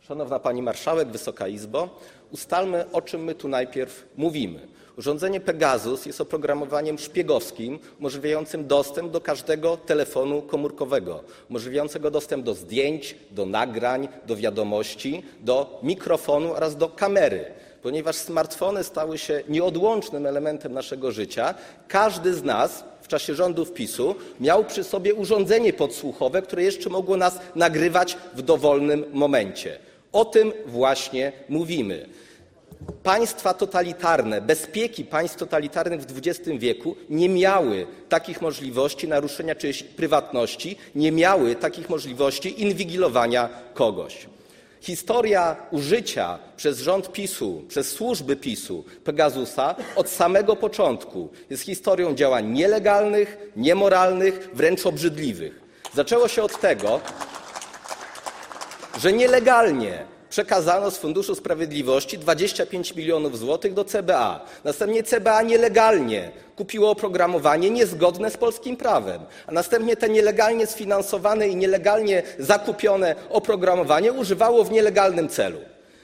Szanowna Pani Marszałek, Wysoka Izbo, ustalmy, o czym my tu najpierw mówimy. Urządzenie Pegasus jest oprogramowaniem szpiegowskim umożliwiającym dostęp do każdego telefonu komórkowego, umożliwiającego dostęp do zdjęć, do nagrań, do wiadomości, do mikrofonu oraz do kamery. Ponieważ smartfony stały się nieodłącznym elementem naszego życia, każdy z nas w czasie rządów PiS-u miał przy sobie urządzenie podsłuchowe, które jeszcze mogło nas nagrywać w dowolnym momencie. O tym właśnie mówimy. Państwa totalitarne, bezpieki państw totalitarnych w XX wieku nie miały takich możliwości naruszenia czyjejś prywatności, nie miały takich możliwości inwigilowania kogoś. Historia użycia przez rząd PiS-u, przez służby PiS-u Pegasusa od samego początku jest historią działań nielegalnych, niemoralnych, wręcz obrzydliwych. Zaczęło się od tego, że nielegalnie przekazano z Funduszu Sprawiedliwości 25 milionów złotych do CBA. Następnie CBA nielegalnie kupiło oprogramowanie niezgodne z polskim prawem, a następnie te nielegalnie sfinansowane i nielegalnie zakupione oprogramowanie używało w nielegalnym celu.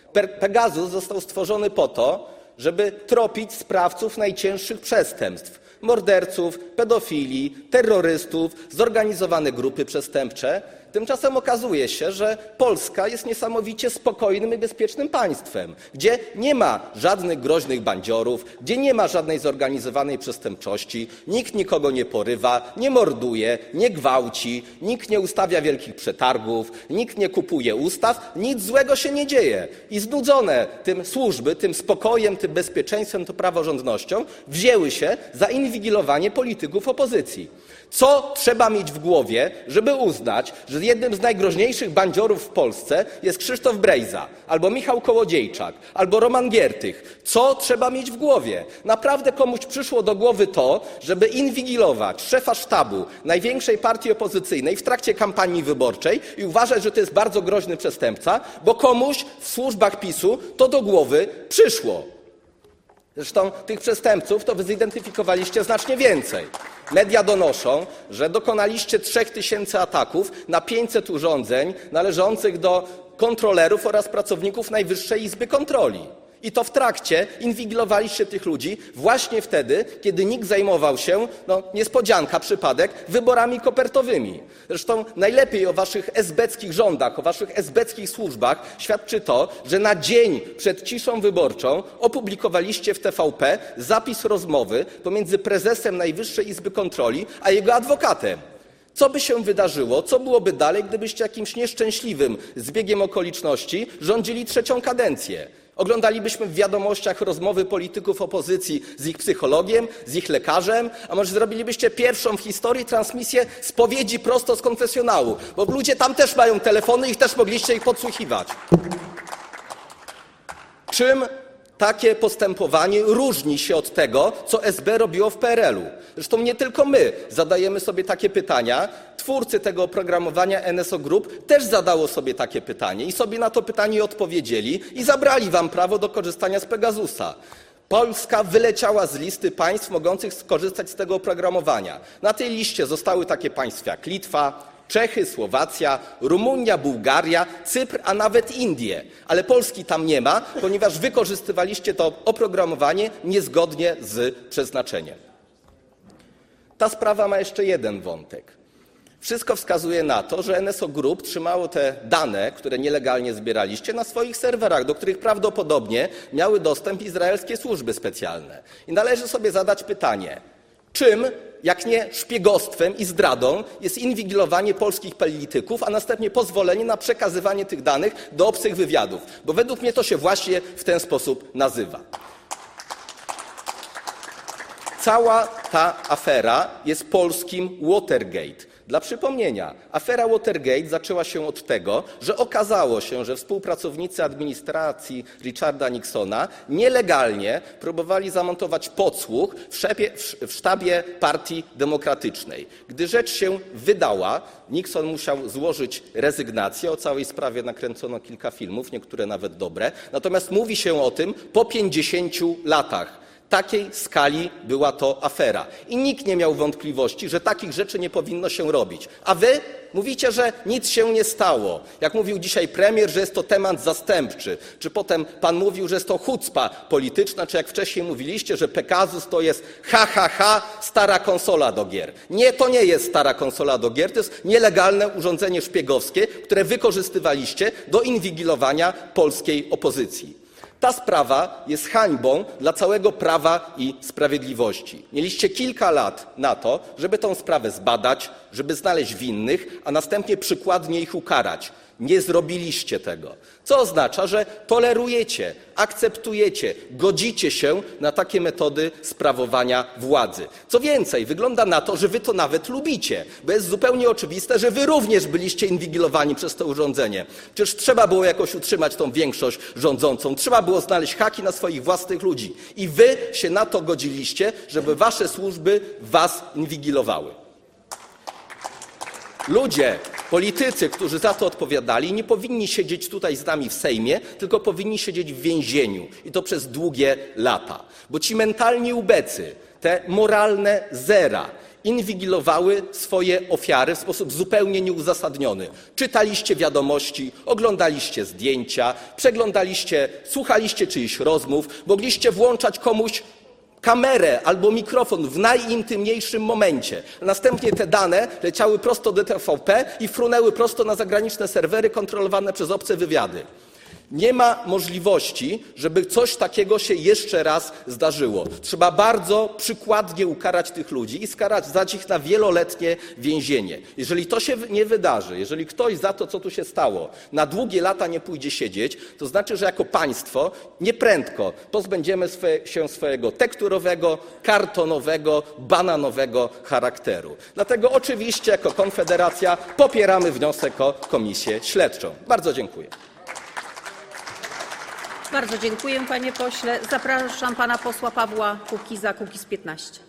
Pegasus został stworzony po to, żeby tropić sprawców najcięższych przestępstw, morderców, pedofili, terrorystów, zorganizowane grupy przestępcze. Tymczasem okazuje się, że Polska jest niesamowicie spokojnym i bezpiecznym państwem, gdzie nie ma żadnych groźnych bandziorów, gdzie nie ma żadnej zorganizowanej przestępczości, nikt nikogo nie porywa, nie morduje, nie gwałci, nikt nie ustawia wielkich przetargów, nikt nie kupuje ustaw, nic złego się nie dzieje. I znudzone tym służby, tym spokojem, tym bezpieczeństwem, tą praworządnością wzięły się za inwigilowanie polityków opozycji. Co trzeba mieć w głowie, żeby uznać, że jednym z najgroźniejszych bandziorów w Polsce jest Krzysztof Brejza, albo Michał Kołodziejczak, albo Roman Giertych? Co trzeba mieć w głowie? Naprawdę komuś przyszło do głowy to, żeby inwigilować szefa sztabu największej partii opozycyjnej w trakcie kampanii wyborczej i uważać, że to jest bardzo groźny przestępca, bo komuś w służbach PiS-u to do głowy przyszło. Zresztą tych przestępców to wy zidentyfikowaliście znacznie więcej. Media donoszą, że dokonaliście 3000 ataków na 500 urządzeń należących do kontrolerów oraz pracowników Najwyższej Izby Kontroli. I to w trakcie inwigilowaliście tych ludzi właśnie wtedy, kiedy NIK zajmował się, niespodzianka, przypadek, wyborami kopertowymi. Zresztą najlepiej o waszych esbeckich rządach, o waszych esbeckich służbach świadczy to, że na dzień przed ciszą wyborczą opublikowaliście w TVP zapis rozmowy pomiędzy prezesem Najwyższej Izby Kontroli a jego adwokatem. Co by się wydarzyło, co byłoby dalej, gdybyście jakimś nieszczęśliwym zbiegiem okoliczności rządzili trzecią kadencję? Oglądalibyśmy w wiadomościach rozmowy polityków opozycji z ich psychologiem, z ich lekarzem, a może zrobilibyście pierwszą w historii transmisję spowiedzi prosto z konfesjonału, bo ludzie tam też mają telefony i też mogliście ich podsłuchiwać. Czym takie postępowanie różni się od tego, co SB robiło w PRL-u? Zresztą nie tylko my zadajemy sobie takie pytania. Twórcy tego oprogramowania NSO Group też zadało sobie takie pytanie i sobie na to pytanie odpowiedzieli i zabrali wam prawo do korzystania z Pegasusa. Polska wyleciała z listy państw mogących skorzystać z tego oprogramowania. Na tej liście zostały takie państwa jak Litwa, Czechy, Słowacja, Rumunia, Bułgaria, Cypr, a nawet Indie. Ale Polski tam nie ma, ponieważ wykorzystywaliście to oprogramowanie niezgodnie z przeznaczeniem. Ta sprawa ma jeszcze jeden wątek. Wszystko wskazuje na to, że NSO Group trzymało te dane, które nielegalnie zbieraliście, na swoich serwerach, do których prawdopodobnie miały dostęp izraelskie służby specjalne. I należy sobie zadać pytanie, czym, jak nie szpiegostwem i zdradą, jest inwigilowanie polskich polityków, a następnie pozwolenie na przekazywanie tych danych do obcych wywiadów, bo według mnie to się właśnie w ten sposób nazywa. Cała ta afera jest polskim Watergate. Dla przypomnienia, afera Watergate zaczęła się od tego, że okazało się, że współpracownicy administracji Richarda Nixona nielegalnie próbowali zamontować podsłuch w sztabie Partii Demokratycznej. Gdy rzecz się wydała, Nixon musiał złożyć rezygnację. O całej sprawie nakręcono kilka filmów, niektóre nawet dobre. Natomiast mówi się o tym po 50 latach. Takiej skali była to afera. I nikt nie miał wątpliwości, że takich rzeczy nie powinno się robić. A wy mówicie, że nic się nie stało. Jak mówił dzisiaj premier, że jest to temat zastępczy. Czy potem pan mówił, że jest to chucpa polityczna, czy jak wcześniej mówiliście, że Pegasus to jest stara konsola do gier. Nie, to nie jest stara konsola do gier, to jest nielegalne urządzenie szpiegowskie, które wykorzystywaliście do inwigilowania polskiej opozycji. Ta sprawa jest hańbą dla całego Prawa i Sprawiedliwości. Mieliście kilka lat na to, żeby tę sprawę zbadać, żeby znaleźć winnych, a następnie przykładnie ich ukarać. Nie zrobiliście tego, co oznacza, że tolerujecie, akceptujecie, godzicie się na takie metody sprawowania władzy. Co więcej, wygląda na to, że wy to nawet lubicie, bo jest zupełnie oczywiste, że wy również byliście inwigilowani przez to urządzenie. Przecież trzeba było jakoś utrzymać tą większość rządzącą, trzeba było znaleźć haki na swoich własnych ludzi i wy się na to godziliście, żeby wasze służby was inwigilowały. Ludzie, politycy, którzy za to odpowiadali, nie powinni siedzieć tutaj z nami w Sejmie, tylko powinni siedzieć w więzieniu i to przez długie lata. Bo ci mentalni ubecy, te moralne zera, inwigilowały swoje ofiary w sposób zupełnie nieuzasadniony. Czytaliście wiadomości, oglądaliście zdjęcia, słuchaliście czyichś rozmów, mogliście włączać komuś kamerę albo mikrofon w najintymniejszym momencie. Następnie te dane leciały prosto do TVP i frunęły prosto na zagraniczne serwery kontrolowane przez obce wywiady. Nie ma możliwości, żeby coś takiego się jeszcze raz zdarzyło. Trzeba bardzo przykładnie ukarać tych ludzi i skazać ich na wieloletnie więzienie. Jeżeli to się nie wydarzy, jeżeli ktoś za to, co tu się stało, na długie lata nie pójdzie siedzieć, to znaczy, że jako państwo nieprędko pozbędziemy się swojego tekturowego, kartonowego, bananowego charakteru. Dlatego oczywiście jako Konfederacja popieramy wniosek o komisję śledczą. Bardzo dziękuję. Bardzo dziękuję, panie pośle. Zapraszam pana posła Pawła Kukiza, Kukiz 15.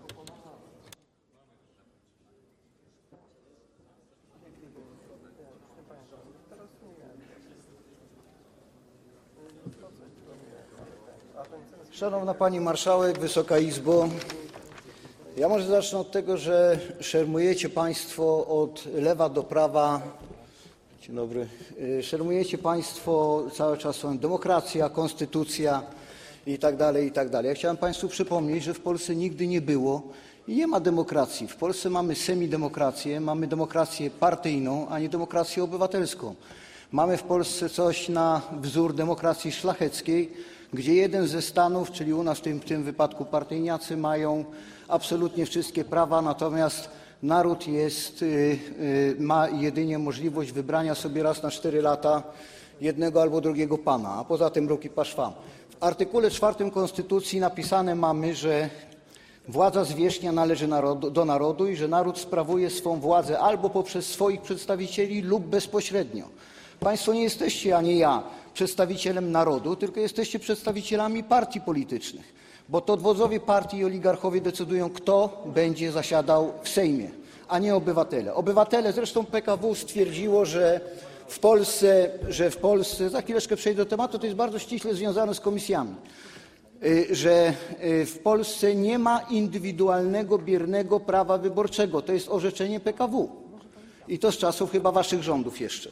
Szanowna pani marszałek, Wysoka Izbo, ja może zacznę od tego, że szermujecie państwo od lewa do prawa. Dzień dobry. Szermujecie państwo cały czas słowem demokracja, konstytucja i tak dalej, i tak dalej. Ja chciałem państwu przypomnieć, że w Polsce nigdy nie było i nie ma demokracji. W Polsce mamy semidemokrację, mamy demokrację partyjną, a nie demokrację obywatelską. Mamy w Polsce coś na wzór demokracji szlacheckiej, gdzie jeden ze stanów, czyli u nas w tym wypadku partyjniacy, mają absolutnie wszystkie prawa, natomiast naród ma jedynie możliwość wybrania sobie raz na 4 lata jednego albo drugiego pana, a poza tym ruki paszwam. W artykule 4 Konstytucji napisane mamy, że władza zwierzchnia należy do narodu i że naród sprawuje swą władzę albo poprzez swoich przedstawicieli lub bezpośrednio. Państwo nie jesteście, ani ja, przedstawicielem narodu, tylko jesteście przedstawicielami partii politycznych, bo to wodzowie partii i oligarchowie decydują, kto będzie zasiadał w Sejmie, a nie obywatele. Obywatele, zresztą PKW stwierdziło, że w Polsce, za chwileczkę przejdę do tematu, to jest bardzo ściśle związane z komisjami, że w Polsce nie ma indywidualnego, biernego prawa wyborczego. To jest orzeczenie PKW. I to z czasów chyba waszych rządów jeszcze.